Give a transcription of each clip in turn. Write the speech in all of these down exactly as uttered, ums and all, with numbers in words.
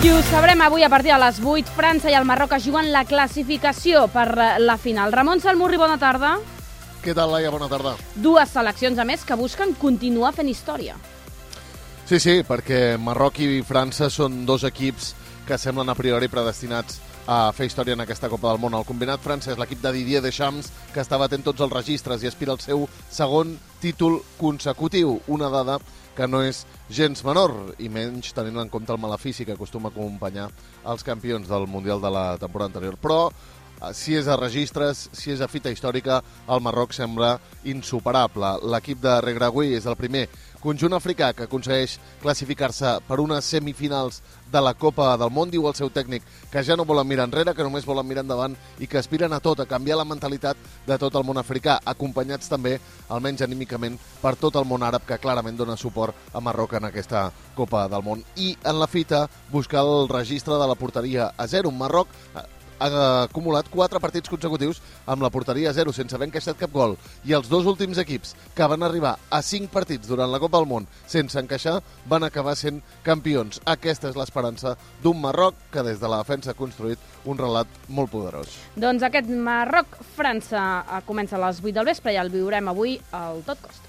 I ho sabrem avui a partir de les vuit. França i el Marroc es juguen la classificació per la final. Ramon Salmurri, bona tarda. Què tal, Laia? Bona tarda. Dues seleccions, a més, que busquen continuar fent història. Sí, sí, perquè Marroc i França són dos equips que semblen a priori predestinats a fer història en aquesta Copa del Món. El combinat francès, l'equip de Didier Deschamps, que està batent tots els registres i aspira al seu segon títol consecutiu. Una dada que no és gens menor, i menys tenint en compte el malefici que acostuma a acompanyar els campions del Mundial de la temporada anterior. Però, si és a registres, si és a fita històrica, el Marroc sembla insuperable. L'equip de Regragui és el primer conjunt africà que aconsegueix classificar-se per unes semifinals de la Copa del Món. Diu el seu tècnic que ja no volen mirar enrere, que només volen mirar endavant i que aspiren a tot, a canviar la mentalitat de tot el món africà, acompanyats també, almenys anímicament, per tot el món àrab, que clarament dona suport a Marroc en aquesta Copa del Món. I en la fita, buscar el registre de la porteria a zero. Marroc ha acumulat quatre partits consecutius amb la porteria a zero, sense haver encaixat cap gol. I els dos últims equips que van arribar a cinc partits durant la Copa del Món sense encaixar van acabar sent campions. Aquesta és l'esperança d'un Marroc que des de la defensa ha construït un relat molt poderós. Doncs aquest Marroc-França comença a les vuit del vespre i el viurem avui al Tot Costa.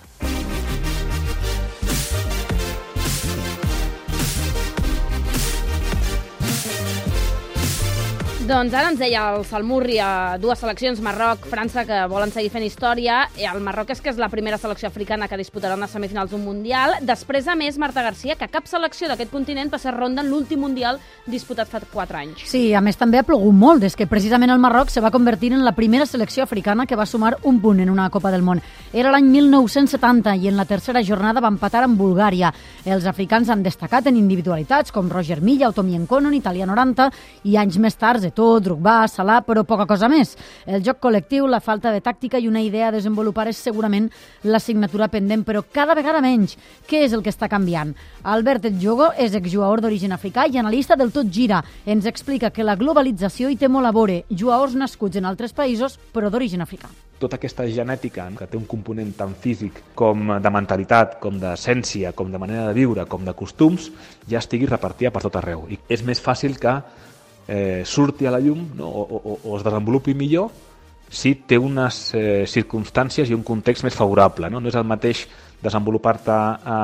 Doncs ara ens deia el Salmurri a dues seleccions, Marroc, França, que volen seguir fent història. El Marroc és que és la primera selecció africana que disputarà unes semifinals d'un Mundial. Després, a més, Marta Garcia, que cap selecció d'aquest continent passa ronda en l'últim Mundial disputat fa quatre anys. Sí, a més també ha plogut molt, des que precisament el Marroc se va convertir en la primera selecció africana que va sumar un punt en una Copa del Món. Era l'any mil nou-cents setanta i en la tercera jornada va empatar amb Bulgària. Els africans han destacat en individualitats com Roger Milla o Tommy Nkono en Itàlia noranta i anys més tard Eto'o, Drogba, Salah, però poca cosa més. El joc col·lectiu, la falta de tàctica i una idea a desenvolupar és segurament l'assignatura pendent, però cada vegada menys. Què és el que està canviant? Albert Djogo és exjugador d'origen africà i analista del Tot Gira. Ens explica que la globalització hi té molt a veure. Jugadors nascuts en altres països, però d'origen africà. Tota aquesta genètica, que té un component tant físic com de mentalitat, com d'essència, com de manera de viure, com de costums, ja estigui repartida per tot arreu. I és més fàcil que eh, surti a la llum, no? o, o, o es desenvolupi millor si té unes eh, circumstàncies i un context més favorable. No, no és el mateix desenvolupar-te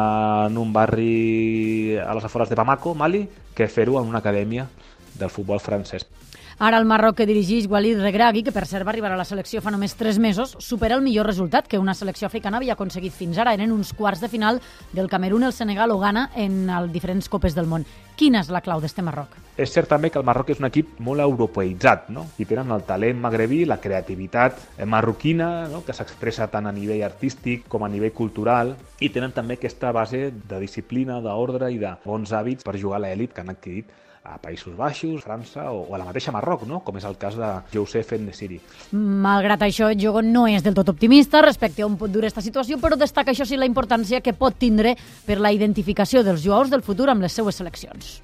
en un barri a les afores de Bamako, Mali, que fer-ho en una acadèmia del futbol francès. Ara el Marroc que dirigeix Walid Regragui, que per cert va arribar a la selecció fa només tres mesos, supera el millor resultat que una selecció africana havia aconseguit fins ara. Eren uns quarts de final del Camerún, el Senegal o Ghana en les diferents copes del món. Quina és la clau d'este Marroc? És cert també que el Marroc és un equip molt europeïtzat, no? I tenen el talent magrebí, la creativitat marroquina, no? Que s'expressa tant a nivell artístic com a nivell cultural, i tenen també aquesta base de disciplina, d'ordre i de bons hàbits per jugar a l'elit que han adquirit a Països Baixos, França o a la mateixa Marroc, no? Com és el cas de Youssef En-Nesyri. Malgrat això, Djogo no és del tot optimista respecte a on pot dur aquesta situació, però destaca això sí la importància que pot tindre per la identificació dels jugadors del futur amb les seues seleccions.